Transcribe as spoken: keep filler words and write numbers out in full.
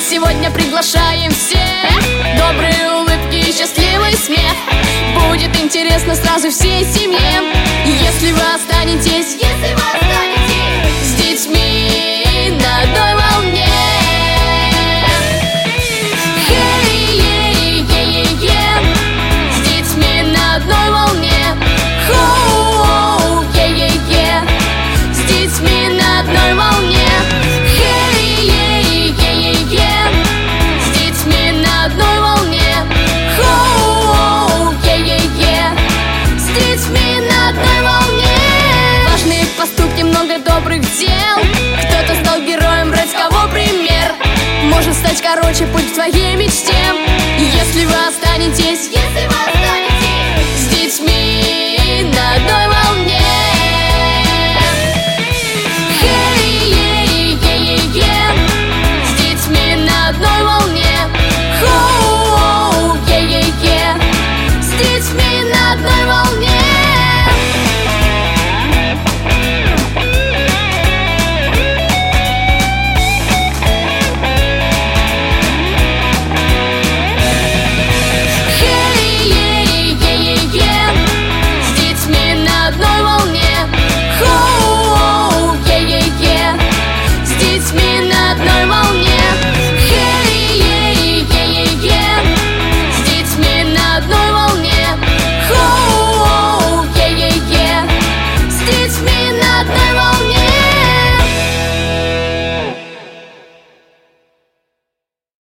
сегодня приглашаем всех. Добрые улыбки и счастливый смех. Будет интересно сразу всей семье. Если вы останетесь, если вы останетесь с детьми на одной волне. Много добрых дел. Кто-то стал героем, брать кого пример. Может стать короче путь к твоей мечте. Если вы останетесь, если вы останетесь